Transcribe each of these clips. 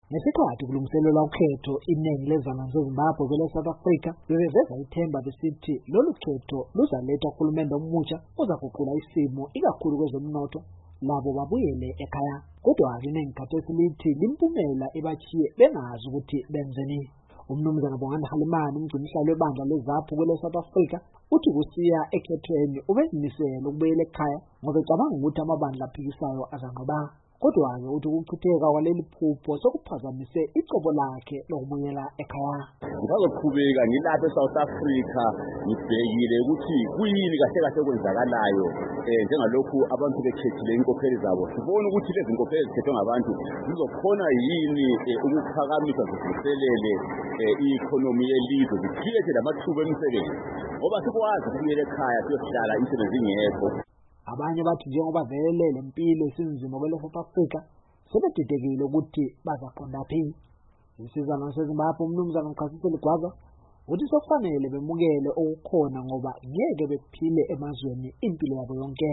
Ngesikhathi kulungiselelwa ukhetho iningi lezizwe zeZimbabwe kwele South Africa bebeveza ithemba besithi lolu khetho luzaletha uhulumende omusha ozaguqula isimo ikakhulu kwezomnotho labo babuyele ekhaya. Kodwa-ke iningi khathesi lithi limpumela ebachiye bengazi ukuthi benzeni. Umnumzana Bongani Halimani, umgcinisihlalo webandla leZAPU kwele South Africa, uthi kusiya ekhethweni ubezimisele ukubuyela ekhaya ngoba ecabanga ukuthi amabandla aphikisayo azanqoba. Kodwa-ke uthi ukuchitheka kwaleli phupho sokuphazamise icobo lakhe lokubuyela ekhaya. Ngizoqhubeka ngilapha eSouth Africa ngibhekile ukuthi kuyini kahle kahle okwenzakalayo njengalokhu abantu bekhethile inkokheli zabo. Sibona ukuthi lezi nkokheli zikhethwe ngabantu zizokhona yini ukuphakamisa zivuselele i-economy yelizwe, zikhiphe lamathuba emisebenzi ngoba sikwazi ukubuyela ekhaya siyohlala imisebenzi ingekho. Abanye bathi njengoba vele lempilo isinzima kwele South Africa sebedidekile ukuthi bazaqonda phi. Isizwana seZimbabwe umnumzana uMchasiseli Gwaza uthi sokufanele bemukele okukhona ngoba ngeke bephile emazweni impilo yabo yonke.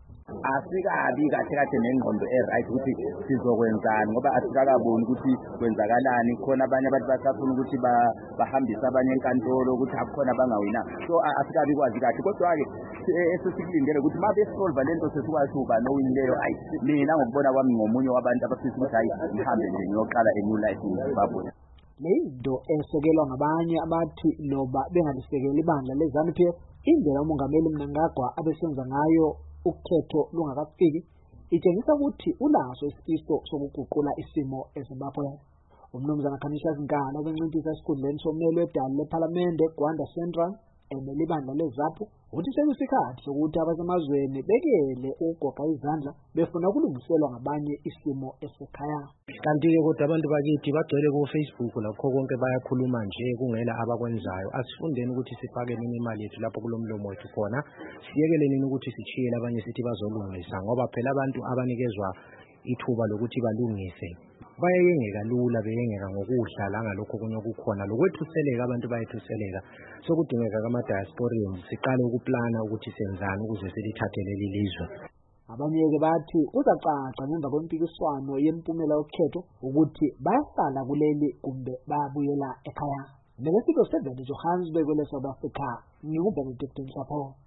Asikabi kahle nengqondo right ukuthi sizokwenzani ngoba asikakaboni ukuthi kwenzakalani. Khona abanye abantu basafuna ukuthi bahambise abanye enkantolo ukuthi akukhona bangawina. So asikabi kwazi kahle kodwa-ke esikulindele ukuthi uma besolva lento sesikwazi ukuba nowinileyo. Mina ngokubona kwami ngomunye wabantu abafisa ukuthi hayi ngihambe nje ngiyoqala a-new life eZimbabwe. Lento esekelwa ngabanye abathi loba bengalisekeli ibandla leZANU-PF indlela umongameli Mnangagwa abesenza ngayo ukhetho lungakafiki itshengisa ukuthi ulaso isifiso sokuguqula isimo eZimbabwe. Umnumzana Khanyisa Zinkala obenciphisa esikhundleni sommeli wedala lePhalamende eGwanda Central elibandla leZAPU uthi sekuyisikhathi sokuthi abasemazweni bekele ukugoqa izandla befuna ukulungiselwa ngabanye isimo esekhaya. Kanti-ke kodwa abantu bakithi bagcwele ku-Facebook lakho konke bayakhuluma nje kungela abakwenzayo. Asifundeni ukuthi sifakeni imali yethu lapho kulomlomo wethu khona, siyekeleni ukuthi sichiyele abanye sithi bazolungisa ngoba phela abantu abanikezwa ithuba lokuthi balungise bayengeka lula, beyengeka ngokudla la ngalokho kunye okukhona lokwethuseleka. Abantu bayethuseleka, sokudingeka kama-diasporians siqale ukuplana ukuthi senzani ukuze silithathe leli lizwe. Abanye-ke bathi uzacaca ngemva kwempikiswano yempumela yokhetho ukuthi bayahlala kuleli kumbe bayabuyela ekhaya. Nelesiko 7 Johannesburg kwele South Africa, nginguBenedict Nhlapho.